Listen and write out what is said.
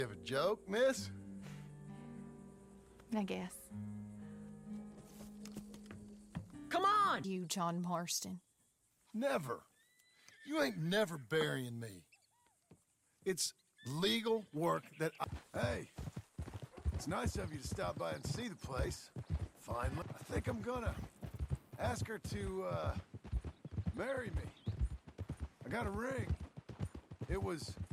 Have a joke, miss? I guess. Come on! You, John Marston. Never. You ain't never burying me. It's legal work that Hey, it's nice of you to stop by and see the place. Finally. I think I'm gonna ask her to, marry me. I got a ring. It was